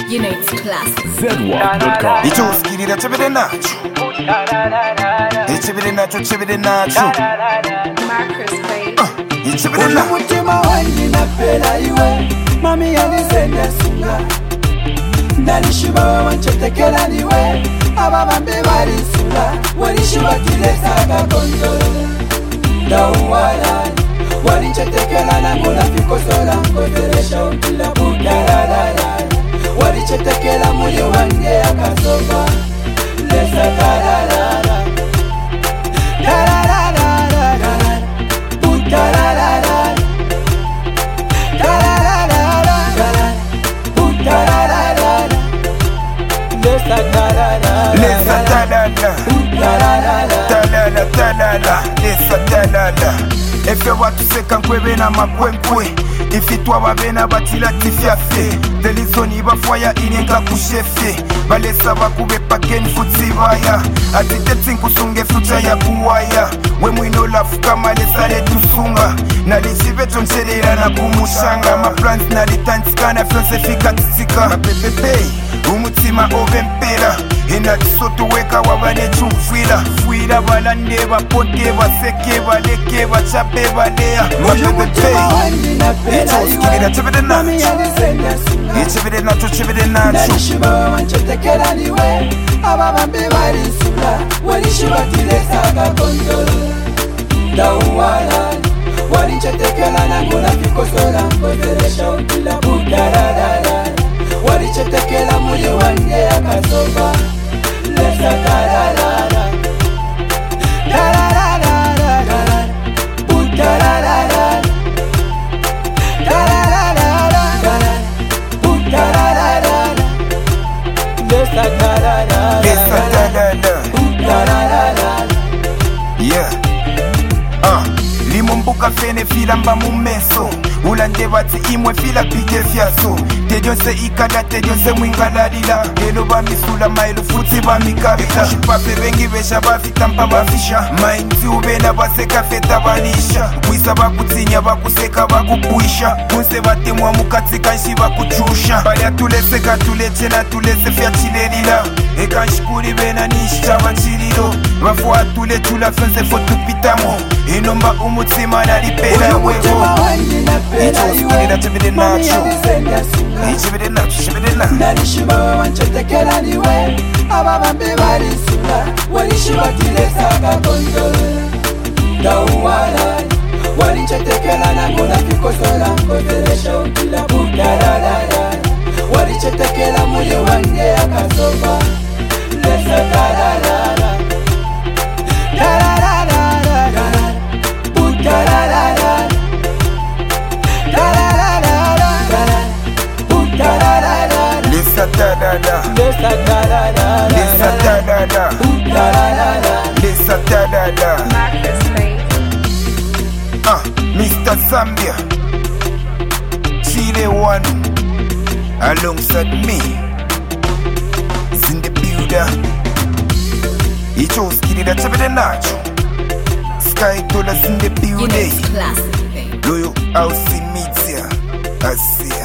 You know it's classic. ZWAP.com. Ichoskirira chebede nacho. Chebede nacho, chebede nacho. Marcus Faye. Chebede nacho. Umutima wanjye napera iwe mami yanisenda sunga ndanishiba wanchetekera niwe ababambe barisula wanishiba kilesa kakondolo ndauwala wanichetekera nangola fikosola nkoteresha ukila budararara wanichetekera muye wange akasoma lesa kararara darararara budararara Lesa talala. Efe watu seka nkwebe na makwenkwe ifitwa babena batila tifyafe delizoni bafwaya inyenga kushefe balesa bakube pageni futsibaya atiteti nkusunge fucha ya kuwaya we mwino lafu kama lesa letusunga nalijibeto ncherera na kumushanga maplans nalitantikana fyonse fika tisika mapepepe umutima ovempera inatisoto weka wabane chumfwila fwila balande bapote baseke baleke bachape balea mapepepe ichoskirira chebede nacho ichebede nacho chebede nacho ndanishiba wanchetekera niwe ababambe barisula wanishiba kilesa kakondolo ndauwala wanichetekera nangola fikosola nkoteresha ukila budararara wanichetekera muye wange akasoma lesa kararara darararara budararara darararara budararara lesa kararara budararara yeah limombuka fene filamba mumeso ulande bati imwe fila pike fyaso tejonse ikada tejonse mwingalalila lelo bamisula mailu futi bamikabila shipape bengi besha bafitampa bafisha mainzi ubena baseka feta banisha kwisa bakutinya bakuseka bakupwisha kunse batemwa mukatika nshi bakuchusha balya tuleseka tulechena tulese fyachilelila ekanshikuli bena nisha bachililo bafwa tule tula fense fotupitamo inomba umutima nalipela weho ichoskirira chebede nacho ichebede nacho chebede nacho ndanishiba wanchetekera niwe ababambe barisula wanishiba kilesa kakondolo ndauwala wanichetekera nangola fikosola nkoteresha ukila budararara wanichetekera muye wange akasoma lesa kararara darararara budararara darararara budararara lesa talala lesa kararara lesa talala budararara lesa talala Marcus Faye. Mr. Zambia Chile one alongside me is in the building ichoskirira chebede nacho Sky Dollars in the You know building it's classic. Loyo House Media Asia